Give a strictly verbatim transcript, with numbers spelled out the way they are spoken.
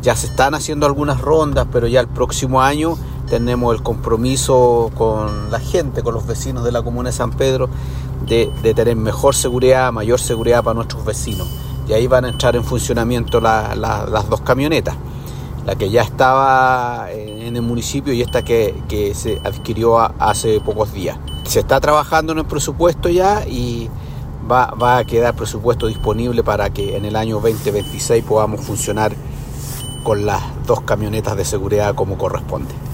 Ya se están haciendo algunas rondas, pero ya el próximo año tenemos el compromiso con la gente, con los vecinos de la comuna de San Pedro, de, de tener mejor seguridad, mayor seguridad para nuestros vecinos. Y ahí van a entrar en funcionamiento la, la, las dos camionetas, la que ya estaba en el municipio y esta que, que se adquirió a, hace pocos días. Se está trabajando en el presupuesto ya y va, va a quedar presupuesto disponible para que en el año veinte veintiséis podamos funcionar con las dos camionetas de seguridad como corresponde.